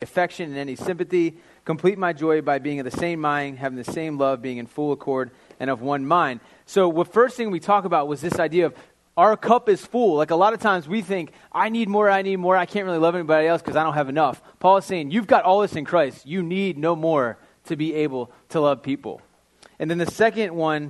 affection and any sympathy. Complete my joy by being of the same mind, having the same love, being in full accord and of one mind. So the first thing we talk about was this idea of our cup is full. Like a lot of times we think, I need more, I can't really love anybody else because I don't have enough. Paul is saying, you've got all this in Christ. You need no more to be able to love people. And then the second one,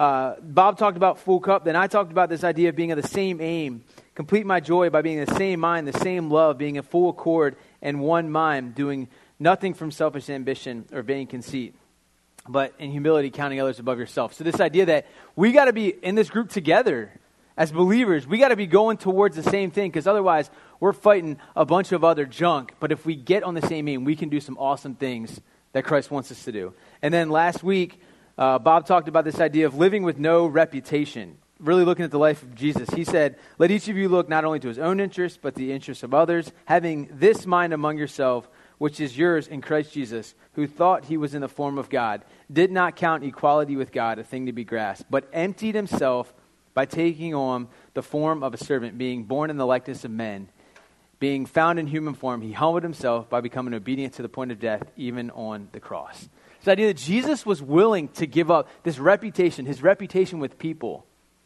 Bob talked about full cup. Then I talked about this idea of being of the same aim. Complete my joy by being in the same mind, the same love, being in full accord and one mind, doing nothing from selfish ambition or vain conceit, but in humility counting others above yourself. So this idea that we got to be in this group together as believers, we got to be going towards the same thing, because otherwise we're fighting a bunch of other junk. But if we get on the same aim, we can do some awesome things that Christ wants us to do. And then last week, Bob talked about this idea of living with no reputation, really looking at the life of Jesus. He said, let each of you look not only to his own interests, but the interests of others, having this mind among yourself, which is yours in Christ Jesus, who thought he was in the form of God, did not count equality with God a thing to be grasped, but emptied himself by taking on the form of a servant, being born in the likeness of men. Being found in human form, he humbled himself by becoming obedient to the point of death, even on the cross. The idea that Jesus was willing to give up this reputation, his reputation with people,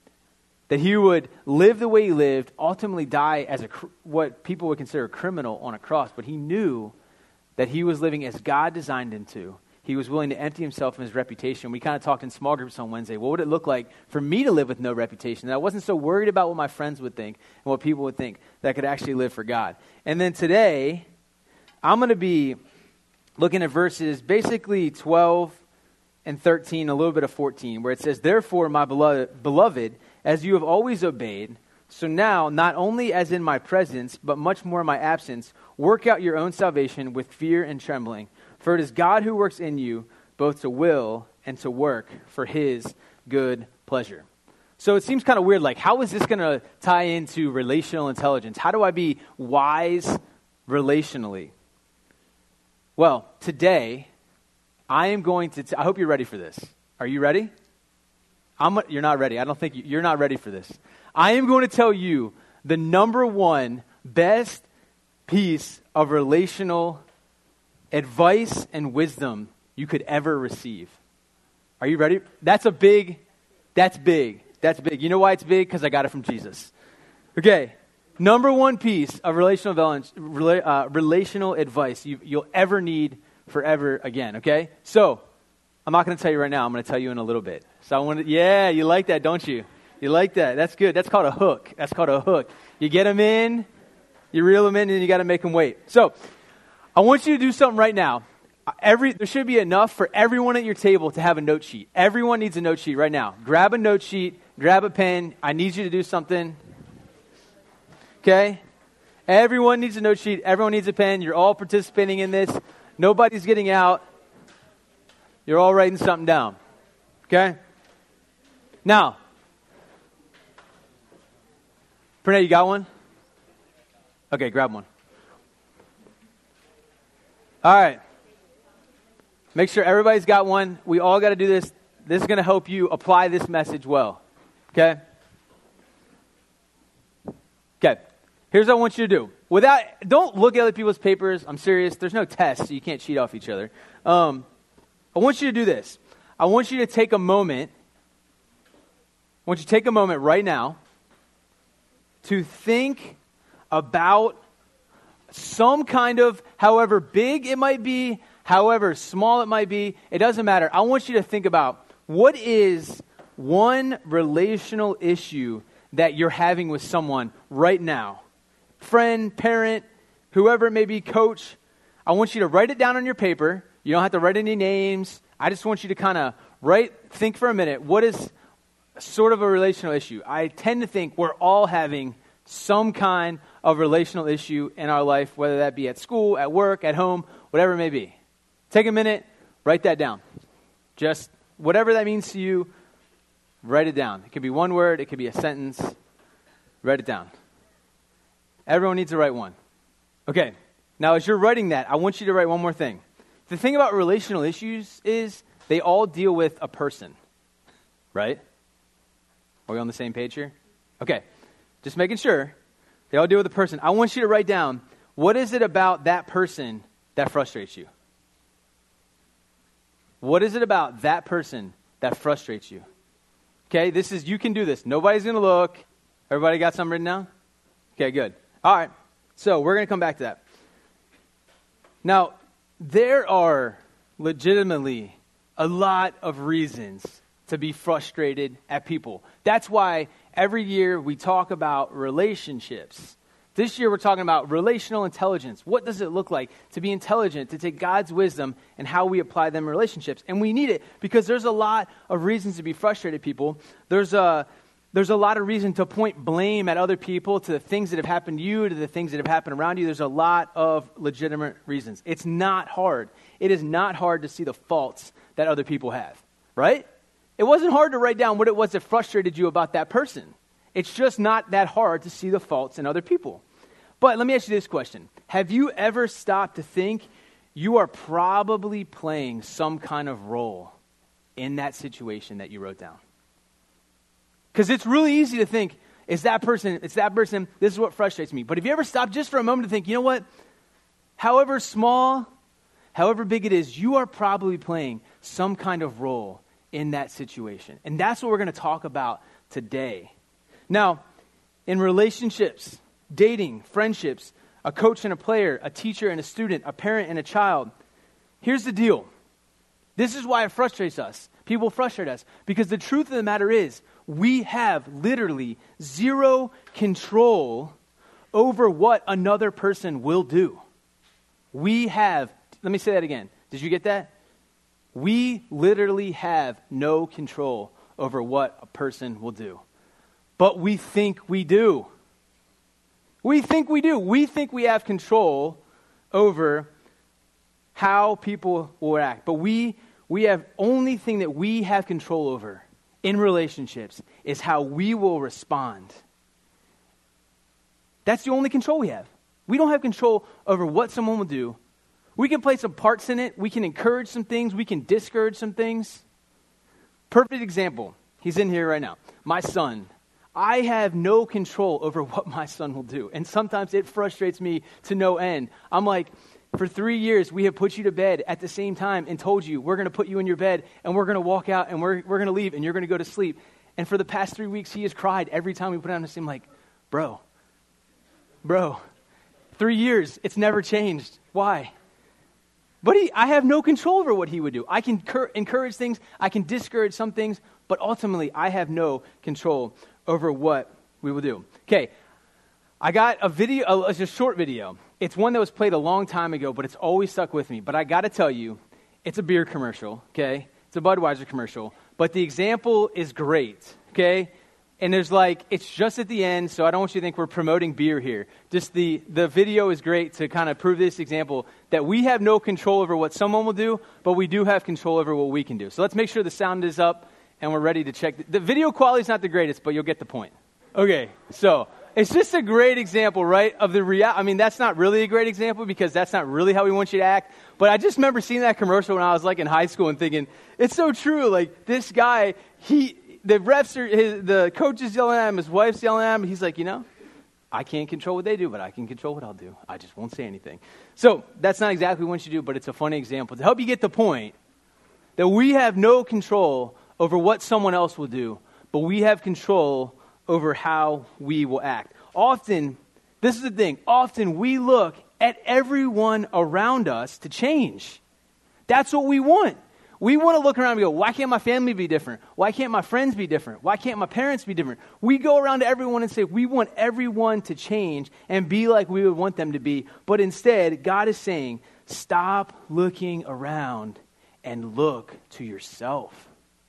that he would live the way he lived, ultimately die as what people would consider a criminal on a cross, but he knew that he was living as God designed him to. He was willing to empty himself of his reputation. We kind of talked in small groups on Wednesday. What would it look like for me to live with no reputation? That I wasn't so worried about what my friends would think and what people would think, that I could actually live for God. And then today, I'm going to be looking at verses basically 12 and 13, a little bit of 14, where it says, therefore, my beloved, as you have always obeyed, so now, not only as in my presence, but much more in my absence, work out your own salvation with fear and trembling. For it is God who works in you, both to will and to work for his good pleasure. So it seems kind of weird, like, how is this going to tie into relational intelligence? How do I be wise relationally? Well, today, I am going to, I hope you're ready for this. Are you ready? You're not ready. I don't think you're not ready for this. I am going to tell you the number one best piece of relational advice and wisdom you could ever receive. Are you ready? That's big. You know why it's big? Because I got it from Jesus. Okay. Number one piece of relational advice you'll ever need forever again. Okay. So I'm not going to tell you right now. I'm going to tell you in a little bit. So yeah, you like that, don't you? You like that. That's good. That's called a hook. You get them in, you reel them in, and you got to make them wait. So I want you to do something right now. There should be enough for everyone at your table to have a note sheet. Everyone needs a note sheet right now. Grab a note sheet, grab a pen. I need you to do something. Okay? Everyone needs a note sheet. Everyone needs a pen. You're all participating in this. Nobody's getting out. You're all writing something down. Okay? Now, Pranay, you got one? Okay, grab one. All right. Make sure everybody's got one. We all got to do this. This is going to help you apply this message well. Okay? Okay. Here's what I want you to do. Don't look at other people's papers. I'm serious. There's no test, so you can't cheat off each other. I want you to do this. I want you to take a moment. I want you to take a moment right now to think about some kind of, however big it might be, however small it might be, it doesn't matter. I want you to think about, what is one relational issue that you're having with someone right now? Friend, parent, whoever it may be, coach. I want you to write it down on your paper. You don't have to write any names. I just want you to kind of think for a minute, what is sort of a relational issue? I tend to think we're all having some kind of relational issue in our life, whether that be at school, at work, at home, whatever it may be. Take a minute, write that down. Just whatever that means to you, write it down. It could be one word, it could be a sentence. Write it down. Everyone needs to write one. Okay, now as you're writing that, I want you to write one more thing. The thing about relational issues is they all deal with a person, right? Are we on the same page here? Okay, just making sure. They all deal with a person. I want you to write down, what is it about that person that frustrates you? What is it about that person that frustrates you? Okay, you can do this. Nobody's going to look. Everybody got something written down? Okay, good. All right, so we're going to come back to that. Now, there are legitimately a lot of reasons to be frustrated at people. That's why every year we talk about relationships. This year we're talking about relational intelligence. What does it look like to be intelligent, to take God's wisdom and how we apply them in relationships? And we need it because there's a lot of reasons to be frustrated, people. There's a lot of reason to point blame at other people, to the things that have happened to you, to the things that have happened around you. There's a lot of legitimate reasons. It's not hard. It is not hard to see the faults that other people have, right? It wasn't hard to write down what it was that frustrated you about that person. It's just not that hard to see the faults in other people. But let me ask you this question. Have you ever stopped to think you are probably playing some kind of role in that situation that you wrote down? Because it's really easy to think, it's that person, this is what frustrates me. But have you ever stopped just for a moment to think, you know what? However small, however big it is, you are probably playing some kind of role in that situation. And that's what we're going to talk about today. Now, in relationships, dating, friendships, a coach and a player, a teacher and a student, a parent and a child, here's the deal. This is why it frustrates us. People frustrate us because the truth of the matter is we have literally zero control over what another person will do. Let me say that again. Did you get that? We literally have no control over what a person will do. But we think we do. We think we do. We think we have control over how people will act. But we have only thing that we have control over in relationships is how we will respond. That's the only control we have. We don't have control over what someone will do. We can play some parts in it. We can encourage some things. We can discourage some things. Perfect example. He's in here right now. My son. I have no control over what my son will do. And sometimes it frustrates me to no end. I'm like, for 3 years, we have put you to bed at the same time and told you, we're going to put you in your bed and we're going to walk out and we're going to leave and you're going to go to sleep. And for the past 3 weeks, he has cried every time we put him on the same, like, bro, 3 years, it's never changed. Why? But I have no control over what he would do. I can encourage things. I can discourage some things. But ultimately, I have no control over what we will do. Okay, I got a video, it's a short video. It's one that was played a long time ago, but it's always stuck with me. But I got to tell you, it's a beer commercial, okay? It's a Budweiser commercial. But the example is great, okay? And it's just at the end, so I don't want you to think we're promoting beer here. Just the video is great to kind of prove this example that we have no control over what someone will do, but we do have control over what we can do. So let's make sure the sound is up and we're ready to check. The video quality is not the greatest, but you'll get the point. Okay, so it's just a great example, right, of the reality. I mean, that's not really a great example because that's not really how we want you to act. But I just remember seeing that commercial when I was like in high school and thinking, it's so true. Like this guy, the coach is yelling at him, his wife's yelling at him. He's like, I can't control what they do, but I can control what I'll do. I just won't say anything. So that's not exactly what we want you to do, but it's a funny example to help you get the point that we have no control over what someone else will do, but we have control over how we will act. Often, this is the thing, often we look at everyone around us to change. That's what we want. We want to look around and go, why can't my family be different? Why can't my friends be different? Why can't my parents be different? We go around to everyone and say, we want everyone to change and be like we would want them to be. But instead, God is saying, stop looking around and look to yourself.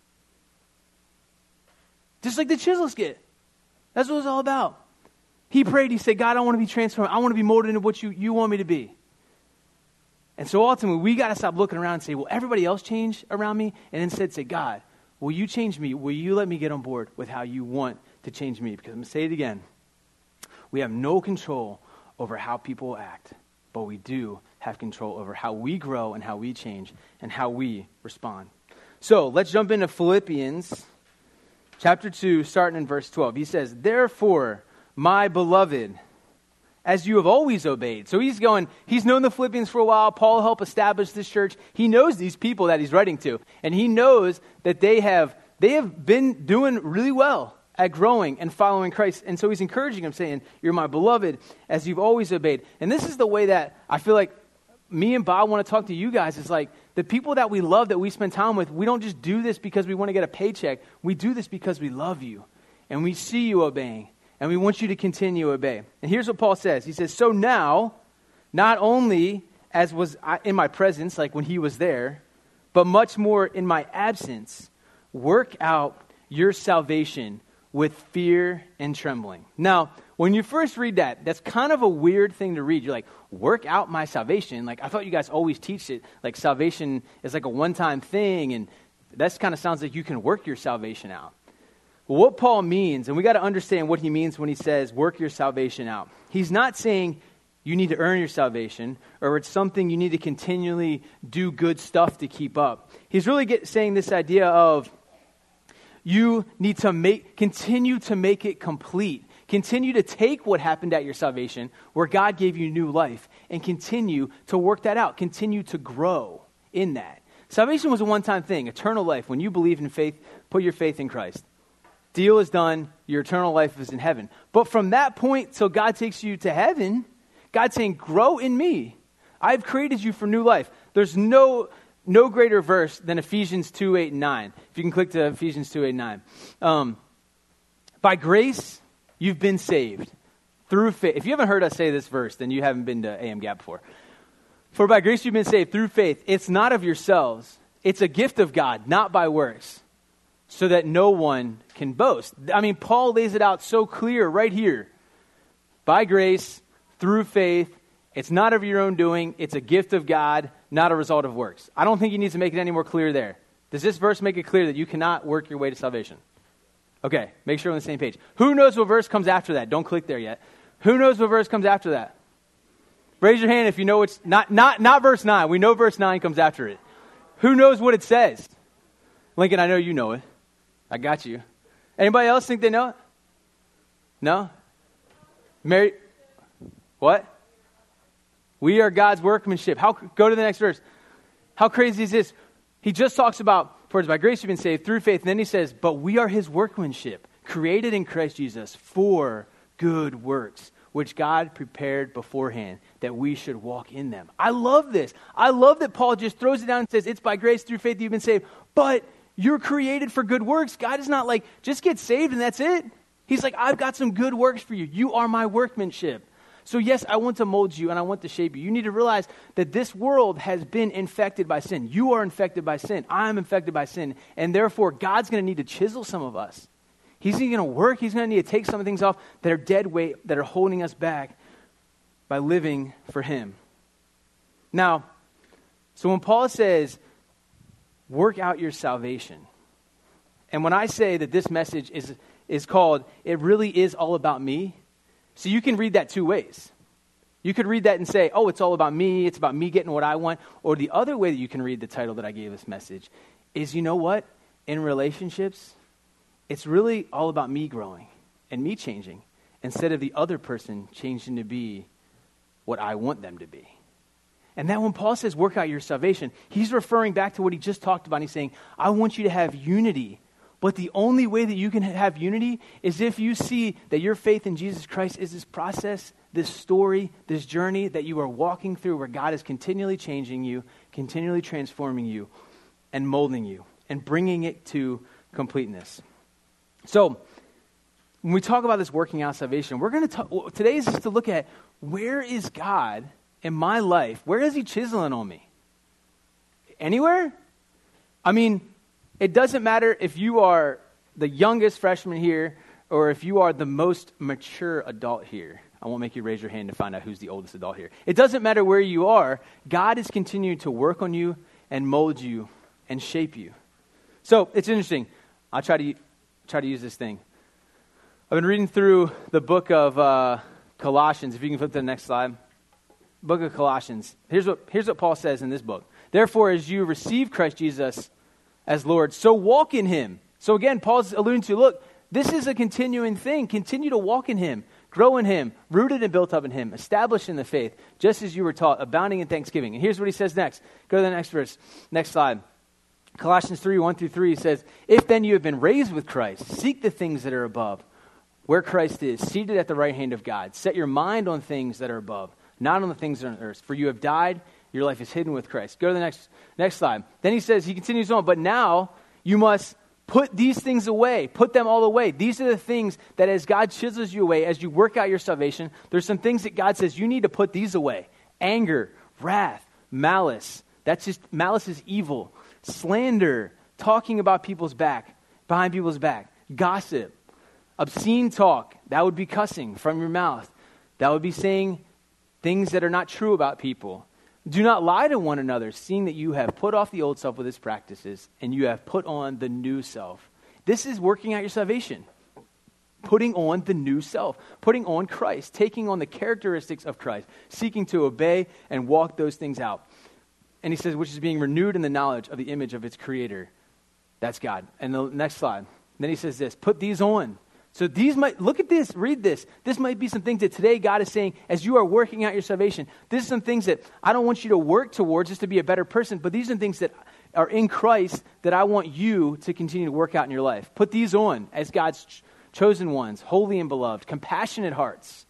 Just like the chisel skit. That's what it's all about. He prayed, he said, God, I want to be transformed. I want to be molded into what you want me to be. And so ultimately, we got to stop looking around and say, will everybody else change around me? And instead say, God, will you change me? Will you let me get on board with how you want to change me? Because I'm going to say it again. We have no control over how people act, but we do have control over how we grow and how we change and how we respond. So let's jump into Philippians chapter 2, starting in verse 12. He says, therefore, my beloved, as you have always obeyed. So he's known the Philippians for a while. Paul helped establish this church. He knows these people that he's writing to, and he knows that they have been doing really well at growing and following Christ. And so he's encouraging them, saying, you're my beloved as you've always obeyed. And this is the way that I feel like me and Bob want to talk to you guys. Is like the people that we love, that we spend time with, we don't just do this because we want to get a paycheck. We do this because we love you and we see you obeying. And we want you to continue to obey. And here's what Paul says. He says, so now, not only as was in my presence, like when he was there, but much more in my absence, work out your salvation with fear and trembling. Now, when you first read that, that's kind of a weird thing to read. You're like, work out my salvation. Like, I thought you guys always teach it. Like, salvation is like a one-time thing. And that kind of sounds like you can work your salvation out. Well, what Paul means, and we got to understand what he means when he says, work your salvation out. He's not saying you need to earn your salvation, or it's something you need to continually do good stuff to keep up. He's really saying this idea of you need to continue to make it complete. Continue to take what happened at your salvation, where God gave you new life, and continue to work that out. Continue to grow in that. Salvation was a one-time thing, eternal life. When you believe in faith, put your faith in Christ. Deal is done, your eternal life is in heaven. But from that point till God takes you to heaven, God's saying, grow in me. I've created you for new life. There's no greater verse than Ephesians 2, 8, and 9. If you can click to Ephesians 2, 8, and 9. By grace, you've been saved through faith. If you haven't heard us say this verse, then you haven't been to AM Gap before. For by grace you've been saved through faith. It's not of yourselves. It's a gift of God, not by works, so that no one can boast. I mean, Paul lays it out so clear right here. By grace, through faith, it's not of your own doing. It's a gift of God, not a result of works. I don't think he needs to make it any more clear there. Does this verse make it clear that you cannot work your way to salvation? Okay, make sure we're on the same page. Who knows what verse comes after that? Don't click there yet. Who knows what verse comes after that? Raise your hand if you know it's not verse 9. We know verse 9 comes after it. Who knows what it says? Lincoln, I know you know it. I got you. Anybody else think they know it? No? Mary? What? We are God's workmanship. Go to the next verse. How crazy is this? He just talks about, for it's by grace you've been saved through faith. And then he says, but we are his workmanship, created in Christ Jesus for good works, which God prepared beforehand that we should walk in them. I love this. I love that Paul just throws it down and says, it's by grace through faith you've been saved. But you're created for good works. God is not like, just get saved and that's it. He's like, I've got some good works for you. You are my workmanship. So yes, I want to mold you and I want to shape you. You need to realize that this world has been infected by sin. You are infected by sin. I'm infected by sin. And therefore, God's going to need to chisel some of us. He's going to work. He's going to need to take some things off that are dead weight, that are holding us back by living for him. Now, so when Paul says, work out your salvation. And when I say that this message is called, it really is all about me. So you can read that two ways. You could read that and say, oh, it's all about me. It's about me getting what I want. Or the other way that you can read the title that I gave this message is, you know what? In relationships, it's really all about me growing and me changing instead of the other person changing to be what I want them to be. And then when Paul says work out your salvation, he's referring back to what he just talked about. He's saying, I want you to have unity. But the only way that you can have unity is if you see that your faith in Jesus Christ is this process, this story, this journey that you are walking through where God is continually changing you, continually transforming you, and molding you, and bringing it to completeness. So, when we talk about this working out salvation, we're going to talk, today is just to look at where is God in my life? Where is he chiseling on me? Anywhere? I mean, it doesn't matter if you are the youngest freshman here or if you are the most mature adult here. I won't make you raise your hand to find out who's the oldest adult here. It doesn't matter where you are. God is continuing to work on you and mold you and shape you. So it's interesting. I'll try to use this thing. I've been reading through the book of Colossians. If you can flip to the next slide. Book of Colossians. Here's what Paul says in this book. Therefore, as you receive Christ Jesus as Lord, so walk in him. So again, Paul's alluding to, look, this is a continuing thing. Continue to walk in him. Grow in him, rooted and built up in him, established in the faith, just as you were taught, abounding in thanksgiving. And here's what he says next. Go to the next verse. Next slide. Colossians 3, 1-3 says, if then you have been raised with Christ, seek the things that are above, where Christ is, seated at the right hand of God. Set your mind on things that are above, not on the things that are on earth. For you have died, your life is hidden with Christ. Go to the next slide. Then he continues on, but now you must put these things away. Put them all away. These are the things that as God chisels you away, as you work out your salvation, there's some things that God says you need to put these away. Anger, wrath, malice. Malice is evil. Slander, talking about behind people's back. Gossip, obscene talk. That would be cussing from your mouth. That would be saying things that are not true about people. Do not lie to one another, seeing that you have put off the old self with its practices, and you have put on the new self. This is working out your salvation. Putting on the new self. Putting on Christ. Taking on the characteristics of Christ. Seeking to obey and walk those things out. And he says, which is being renewed in the knowledge of the image of its creator. That's God. And the next slide. Then he says this, put these on. So look at this, read this. This might be some things that today God is saying as you are working out your salvation. This is some things that I don't want you to work towards just to be a better person, but these are things that are in Christ that I want you to continue to work out in your life. Put these on as God's chosen ones, holy and beloved, compassionate hearts,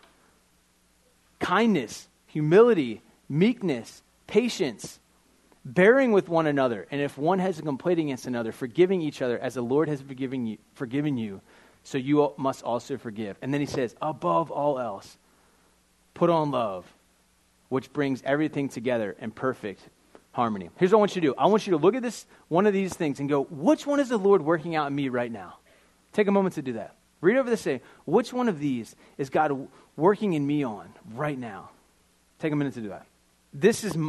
kindness, humility, meekness, patience, bearing with one another, and if one has a complaint against another, forgiving each other as the Lord has forgiven you, so you must also forgive. And then he says, above all else, put on love, which brings everything together in perfect harmony. Here's what I want you to do. I want you to look at one of these things and go, which one is the Lord working out in me right now? Take a moment to do that. Read over this, say, which one of these is God working in me on right now? Take a minute to do that. This is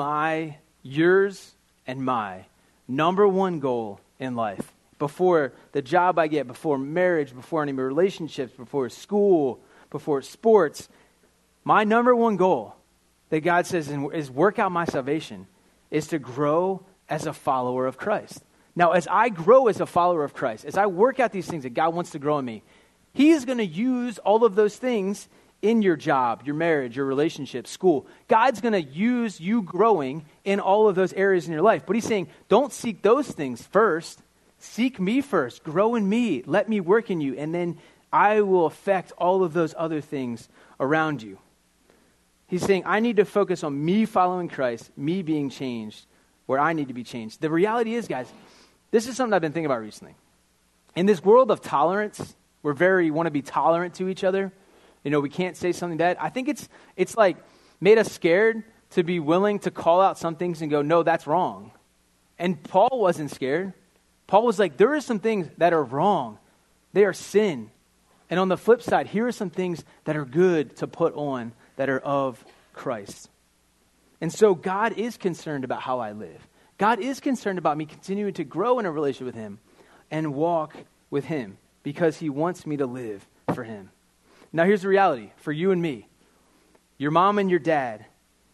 yours and my number one goal in life. Before the job I get, before marriage, before any relationships, before school, before sports, my number one goal that God says is work out my salvation is to grow as a follower of Christ. Now, as I grow as a follower of Christ, as I work out these things that God wants to grow in me, he is going to use all of those things in your job, your marriage, your relationship, school. God's going to use you growing in all of those areas in your life. But he's saying, don't seek those things first. Seek me first. Grow in me. Let me work in you. And then I will affect all of those other things around you. He's saying, I need to focus on me following Christ, me being changed where I need to be changed. The reality is, guys, this is something I've been thinking about recently. In this world of tolerance, we want to be tolerant to each other. We can't say something bad. I think it's like made us scared to be willing to call out some things and go, no, that's wrong. And Paul wasn't scared. Paul was like, there are some things that are wrong. They are sin. And on the flip side, here are some things that are good to put on that are of Christ. And so God is concerned about how I live. God is concerned about me continuing to grow in a relationship with him and walk with him because he wants me to live for him. Now here's the reality for you and me. Your mom and your dad,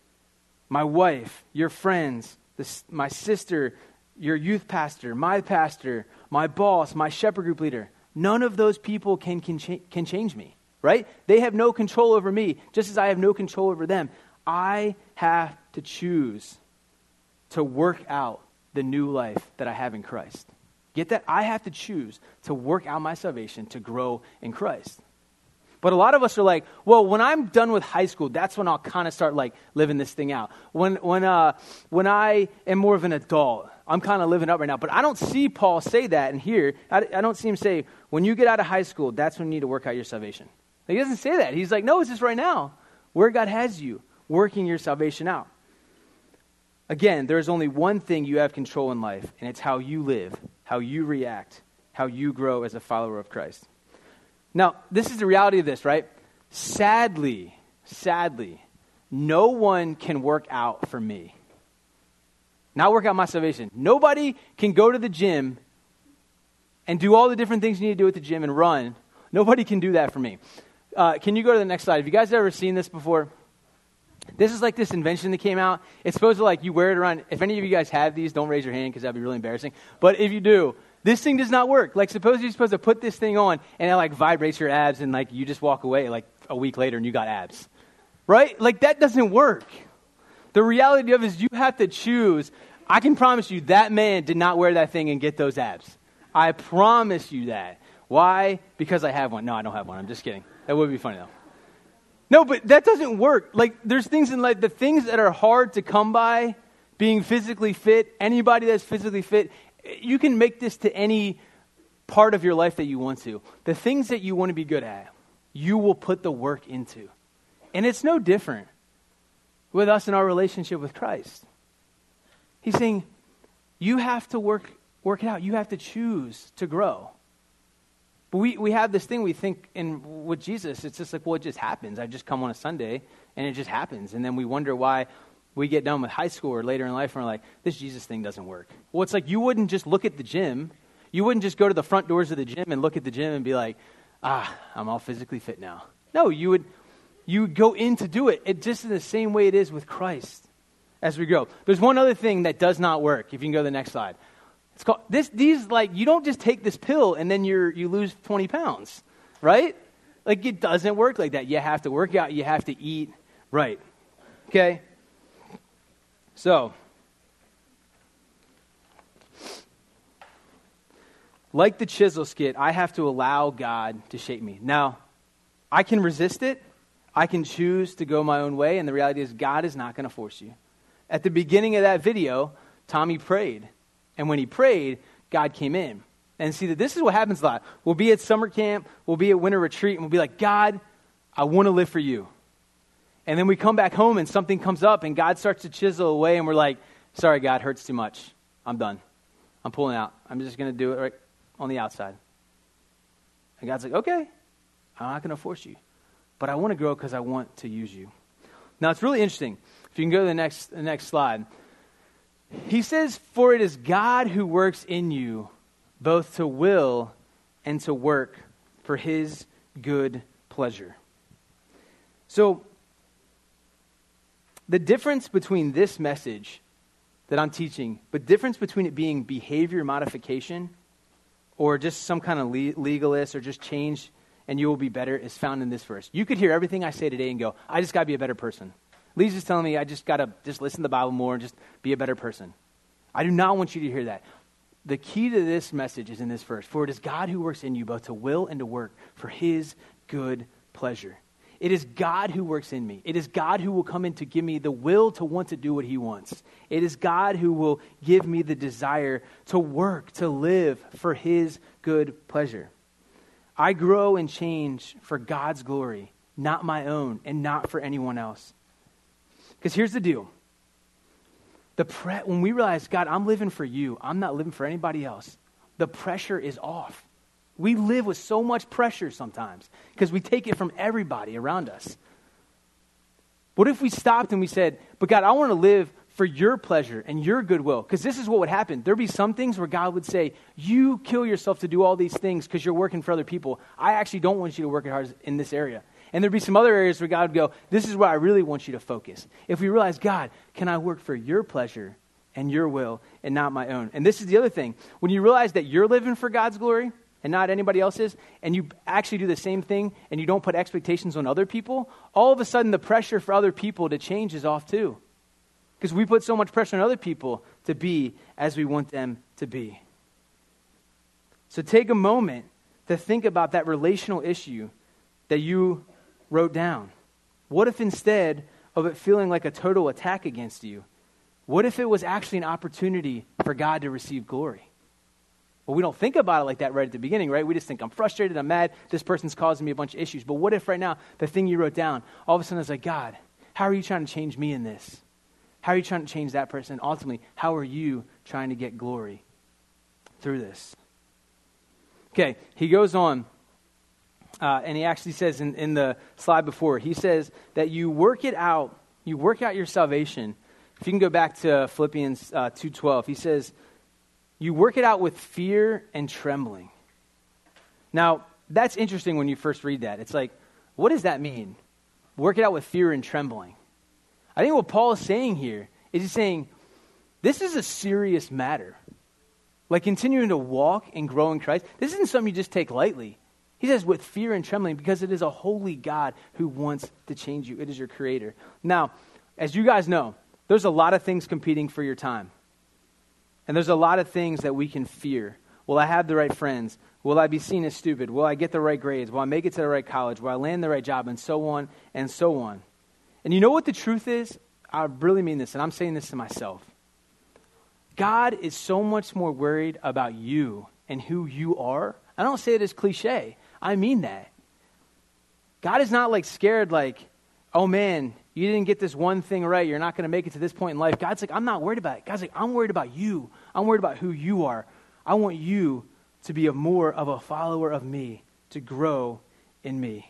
my wife, your friends, my sister, your youth pastor, my boss, my shepherd group leader. None of those people can change me, right? They have no control over me, just as I have no control over them. I have to choose to work out the new life that I have in Christ. Get that? I have to choose to work out my salvation to grow in Christ. But a lot of us are like, well, when I'm done with high school, that's when I'll kind of start like living this thing out. When I am more of an adult, I'm kind of living up right now. But I don't see Paul say that in here. I don't see him say, when you get out of high school, that's when you need to work out your salvation. He doesn't say that. He's like, no, it's just right now, where God has you, working your salvation out. Again, there's only one thing you have control in life, and it's how you live, how you react, how you grow as a follower of Christ. Now, this is the reality of this, right? Sadly, no one can work out for me. Not work out my salvation. Nobody can go to the gym and do all the different things you need to do at the gym and run. Nobody can do that for me. Can you go to the next slide? Have you guys ever seen this before? This is like this invention that came out. It's supposed to like you wear it around. If any of you guys have these, don't raise your hand because that'd be really embarrassing. But if you do, this thing does not work. Like suppose you're supposed to put this thing on and it like vibrates your abs and like you just walk away like a week later and you got abs, right? Like that doesn't work. The reality of it is you have to choose. I can promise you that man did not wear that thing and get those abs. I promise you that. Why? Because I have one. No, I don't have one. I'm just kidding. That would be funny though. No, but that doesn't work. Like there's things in life, the things that are hard to come by, being physically fit, anybody that's physically fit, you can make this to any part of your life that you want to. The things that you want to be good at, you will put the work into. And it's no different with us in our relationship with Christ. He's saying, you have to work it out. You have to choose to grow. But we have this thing we think with Jesus, it's just like, well, it just happens. I just come on a Sunday, and it just happens. And then we wonder why we get done with high school or later in life, and we're like, this Jesus thing doesn't work. Well, it's like you wouldn't just look at the gym. You wouldn't just go to the front doors of the gym and look at the gym and be like, I'm all physically fit now. No, you would go in to do it. It just in the same way it is with Christ as we grow. There's one other thing that does not work. If you can go to the next slide. It's called you don't just take this pill and then you lose 20 pounds, right? Like it doesn't work like that. You have to work out. You have to eat right. Okay? So, like the chisel skit, I have to allow God to shape me. Now, I can resist it. I can choose to go my own way, and the reality is God is not going to force you. At the beginning of that video, Tommy prayed. And when he prayed, God came in. And see, that this is what happens a lot. We'll be at summer camp, we'll be at winter retreat, and we'll be like, God, I want to live for you. And then we come back home and something comes up and God starts to chisel away and we're like, sorry, God, hurts too much. I'm done. I'm pulling out. I'm just going to do it right on the outside. And God's like, okay, I'm not going to force you. But I want to grow because I want to use you. Now, it's really interesting. If you can go to the next slide. He says, for it is God who works in you both to will and to work for his good pleasure. So, the difference between this message that I'm teaching, but difference between it being behavior modification or just some kind of legalist or just change and you will be better is found in this verse. You could hear everything I say today and go, I just got to be a better person. Lee's just telling me I just got to just listen to the Bible more and just be a better person. I do not want you to hear that. The key to this message is in this verse. For it is God who works in you both to will and to work for his good pleasure. It is God who works in me. It is God who will come in to give me the will to want to do what he wants. It is God who will give me the desire to work, to live for his good pleasure. I grow and change for God's glory, not my own, and not for anyone else. Because here's the deal. When we realize, God, I'm living for you, I'm not living for anybody else, the pressure is off. We live with so much pressure sometimes because we take it from everybody around us. What if we stopped and we said, but God, I want to live for your pleasure and your goodwill? Because this is what would happen. There'd be some things where God would say, you kill yourself to do all these things because you're working for other people. I actually don't want you to work hard in this area. And there'd be some other areas where God would go, this is where I really want you to focus. If we realize, God, can I work for your pleasure and your will and not my own? And this is the other thing. When you realize that you're living for God's glory and not anybody else's, and you actually do the same thing and you don't put expectations on other people, all of a sudden the pressure for other people to change is off too. Because we put so much pressure on other people to be as we want them to be. So take a moment to think about that relational issue that you wrote down. What if instead of it feeling like a total attack against you, what if it was actually an opportunity for God to receive glory? Well, we don't think about it like that right at the beginning, right? We just think, I'm frustrated, I'm mad, this person's causing me a bunch of issues. But what if right now, the thing you wrote down, all of a sudden it's like, God, how are you trying to change me in this? How are you trying to change that person? Ultimately, how are you trying to get glory through this? Okay, he goes on, and he actually says in the slide before, he says that you work out your salvation. If you can go back to Philippians 2:12, he says, you work it out with fear and trembling. Now, that's interesting when you first read that. It's like, what does that mean? Work it out with fear and trembling. I think what Paul is saying here is he's saying, this is a serious matter. Like continuing to walk and grow in Christ, this isn't something you just take lightly. He says with fear and trembling, because it is a holy God who wants to change you. It is your creator. Now, as you guys know, there's a lot of things competing for your time. And there's a lot of things that we can fear. Will I have the right friends? Will I be seen as stupid? Will I get the right grades? Will I make it to the right college? Will I land the right job? And so on and so on. And you know what the truth is? I really mean this, and I'm saying this to myself. God is so much more worried about you and who you are. I don't say it as cliche. I mean that. God is not like scared like, oh man, you didn't get this one thing right. You're not going to make it to this point in life. God's like, I'm not worried about it. God's like, I'm worried about you. I'm worried about who you are. I want you to be more of a follower of me, to grow in me.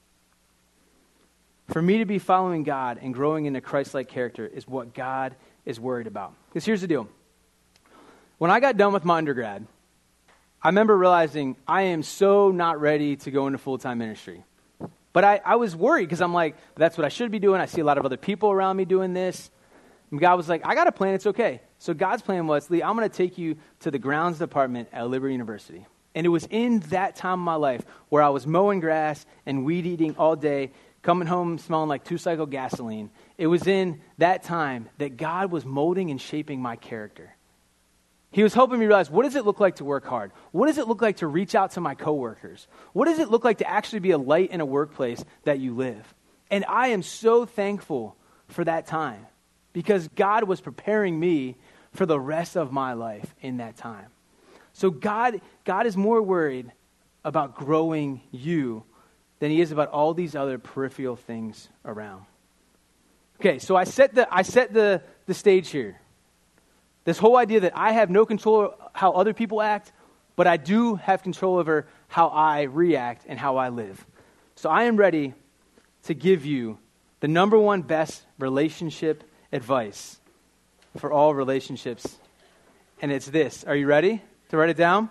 For me to be following God and growing into Christ-like character is what God is worried about. Because here's the deal. When I got done with my undergrad, I remember realizing I am so not ready to go into full-time ministry. But I was worried because I'm like, that's what I should be doing. I see a lot of other people around me doing this. And God was like, I got a plan. It's okay. So God's plan was, Lee, I'm going to take you to the grounds department at Liberty University. And it was in that time of my life where I was mowing grass and weed eating all day, coming home smelling like two-cycle gasoline. It was in that time that God was molding and shaping my character. He was helping me realize, what does it look like to work hard? What does it look like to reach out to my coworkers? What does it look like to actually be a light in a workplace that you live? And I am so thankful for that time because God was preparing me for the rest of my life in that time. So God is more worried about growing you than he is about all these other peripheral things around. Okay, so I set the stage here. This whole idea that I have no control how other people act, but I do have control over how I react and how I live. So I am ready to give you the number one best relationship advice for all relationships. And it's this. Are you ready to write it down?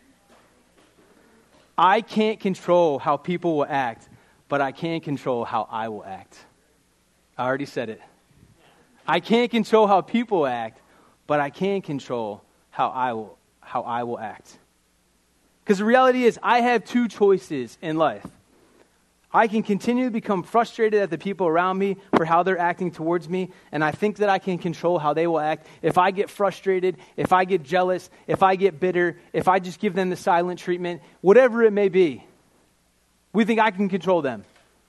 I can't control how people will act, but I can control how I will act. I already said it. I can't control how people act, but I can control how I will act. Because the reality is, I have two choices in life. I can continue to become frustrated at the people around me for how they're acting towards me, and I think that I can control how they will act. If I get frustrated, if I get jealous, if I get bitter, if I just give them the silent treatment, whatever it may be, we think I can control them.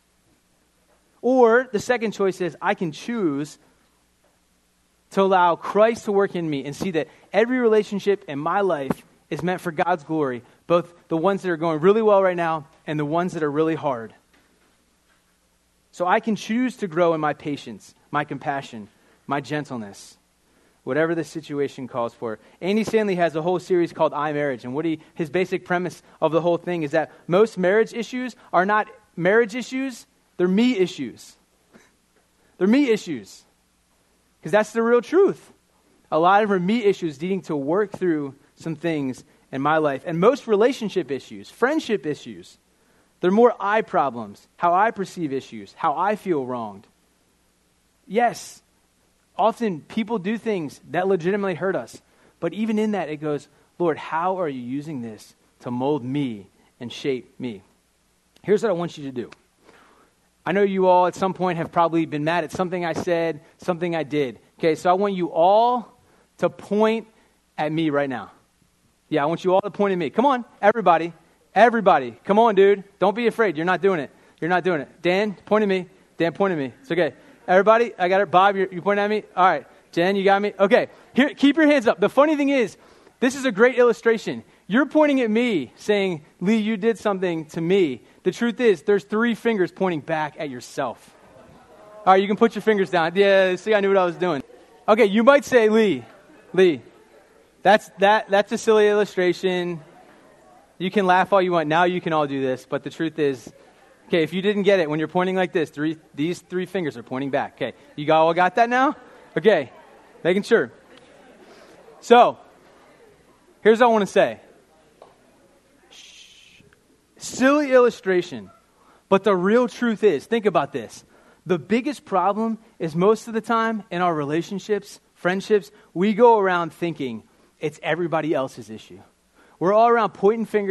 Or the second choice is I can choose to allow Christ to work in me and see that every relationship in my life is meant for God's glory, both the ones that are going really well right now and the ones that are really hard. So I can choose to grow in my patience, my compassion, my gentleness, whatever the situation calls for. Andy Stanley has a whole series called I Marriage, and his basic premise of the whole thing is that most marriage issues are not marriage issues, they're me issues. They're me issues. Because that's the real truth. A lot of our me issues needing to work through some things in my life. And most relationship issues, friendship issues, they're more I problems, how I perceive issues, how I feel wronged. Yes, often people do things that legitimately hurt us. But even in that, it goes, Lord, how are you using this to mold me and shape me? Here's what I want you to do. I know you all at some point have probably been mad at something I said, something I did. Okay, so I want you all to point at me right now. Yeah, I want you all to point at me. Come on, everybody. Everybody. Come on, dude. Don't be afraid. You're not doing it. You're not doing it. Dan, point at me. Dan, point at me. It's okay. Everybody, I got it. Bob, you pointing at me? All right. Jen, you got me? Okay. Here, keep your hands up. The funny thing is, this is a great illustration. You're pointing at me saying, Lee, you did something to me. The truth is, there's 3 fingers pointing back at yourself. All right, you can put your fingers down. Yeah, see, I knew what I was doing. Okay, you might say, Lee, that's a silly illustration. You can laugh all you want. Now you can all do this. But the truth is, okay, if you didn't get it, when you're pointing like this, these 3 fingers are pointing back. Okay, you all got that now? Okay, making sure. So, here's what I want to say. Silly illustration. But the real truth is, think about this. The biggest problem is most of the time in our relationships, friendships, we go around thinking it's everybody else's issue. We're all around pointing fingers,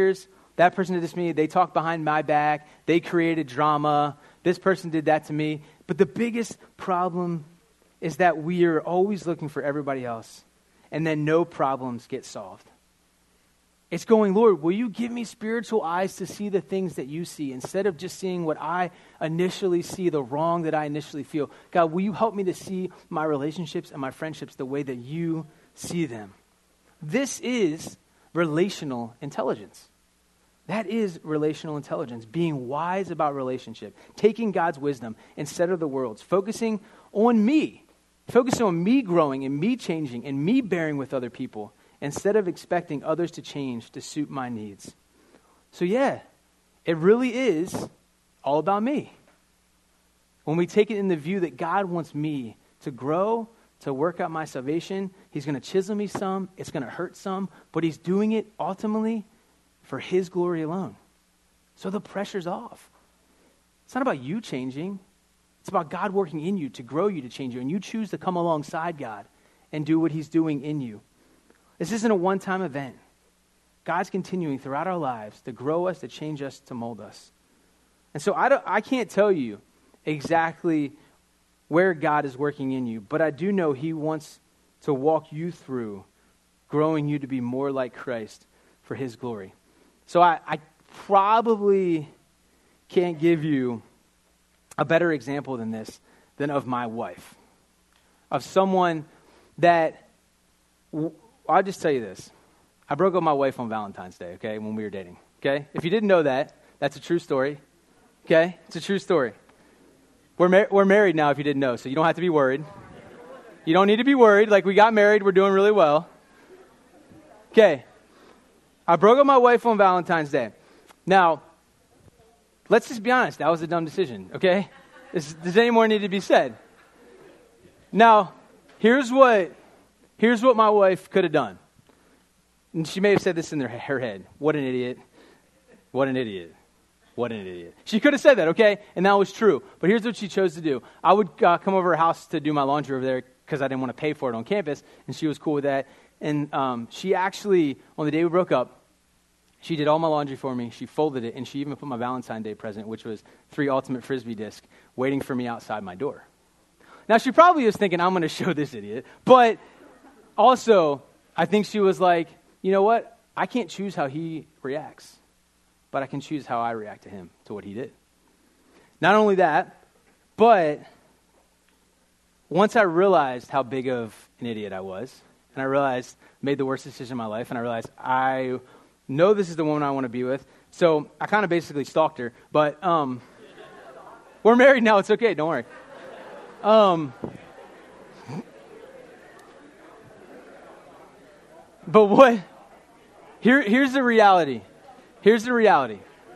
That person did this to me. They talked behind my back. They created drama. This person did that to me. But the biggest problem is that we are always looking for everybody else, and then no problems get solved. It's going, Lord, will you give me spiritual eyes to see the things that you see instead of just seeing what I initially see, the wrong that I initially feel? God, will you help me to see my relationships and my friendships the way that you see them? This is relational intelligence. That is relational intelligence, being wise about relationship, taking God's wisdom instead of the world's, focusing on me growing and me changing and me bearing with other people, instead of expecting others to change to suit my needs. So yeah, it really is all about me. When we take it in the view that God wants me to grow, to work out my salvation, he's going to chisel me some, it's going to hurt some, but he's doing it ultimately for his glory alone. So the pressure's off. It's not about you changing. It's about God working in you to grow you, to change you, and you choose to come alongside God and do what he's doing in you. This isn't a one-time event. God's continuing throughout our lives to grow us, to change us, to mold us. And so I can't tell you exactly where God is working in you, but I do know he wants to walk you through growing you to be more like Christ for his glory. So I probably can't give you a better example than this, than of my wife, of someone that... I'll just tell you this. I broke up with my wife on Valentine's Day, okay, when we were dating, okay? If you didn't know that, that's a true story, okay? It's a true story. We're married now, if you didn't know, so you don't have to be worried. You don't need to be worried. Like, we got married. We're doing really well. Okay. I broke up with my wife on Valentine's Day. Now, let's just be honest. That was a dumb decision, okay? Does any more need to be said? Now, here's what my wife could have done. And she may have said this in her head. What an idiot. What an idiot. What an idiot. She could have said that, okay? And that was true. But here's what she chose to do. I would come over her house to do my laundry over there because I didn't want to pay for it on campus, and she was cool with that. And she actually, on the day we broke up, she did all my laundry for me. She folded it, and she even put my Valentine's Day present, which was 3 Ultimate Frisbee discs, waiting for me outside my door. Now, she probably was thinking, I'm going to show this idiot. But also, I think she was like, you know what? I can't choose how he reacts, but I can choose how I react to him, to what he did. Not only that, but once I realized how big of an idiot I was, and I realized I made the worst decision in my life, and I realized I know this is the woman I want to be with, so I kind of basically stalked her, but we're married now. It's okay. Don't worry. But here's the reality. Here's the reality.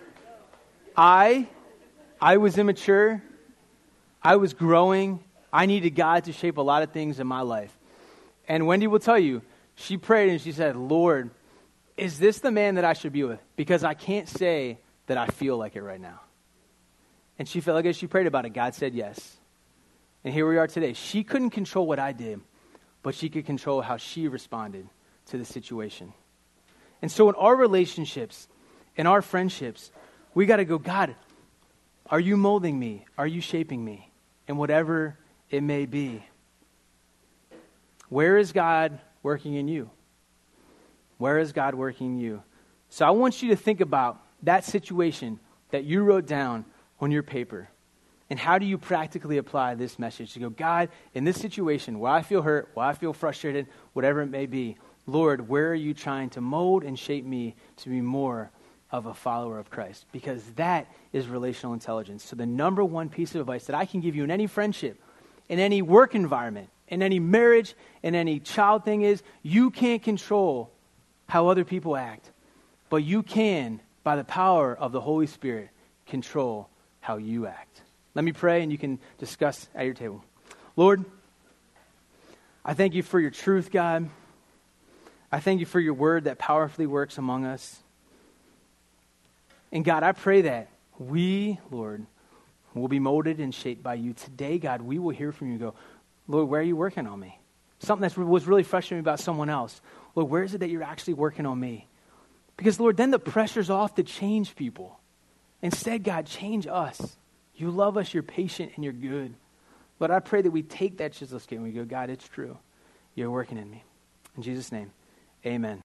I was immature. I was growing. I needed God to shape a lot of things in my life. And Wendy will tell you, she prayed and she said, Lord, is this the man that I should be with? Because I can't say that I feel like it right now. And she felt like as she prayed about it, God said yes. And here we are today. She couldn't control what I did, but she could control how she responded to the situation. And so in our relationships, in our friendships, we got to go, God, are you molding me? Are you shaping me? And whatever it may be. Where is God working in you? Where is God working in you? So I want you to think about that situation that you wrote down on your paper. And how do you practically apply this message to go, God, in this situation where I feel hurt, where I feel frustrated, whatever it may be, Lord, where are you trying to mold and shape me to be more of a follower of Christ? Because that is relational intelligence. So the number one piece of advice that I can give you in any friendship, in any work environment, in any marriage, in any child thing is, you can't control how other people act, but you can, by the power of the Holy Spirit, control how you act. Let me pray and you can discuss at your table. Lord, I thank you for your truth, God. I thank you for your word that powerfully works among us. And God, I pray that we, Lord, will be molded and shaped by you. Today, God, we will hear from you and go, Lord, where are you working on me? Something that was really frustrating about someone else. Lord, where is it that you're actually working on me? Because, Lord, then the pressure's off to change people. Instead, God, change us. You love us, you're patient, and you're good. Lord, I pray that we take that chisel scale and we go, God, it's true. You're working in me. In Jesus' name, amen.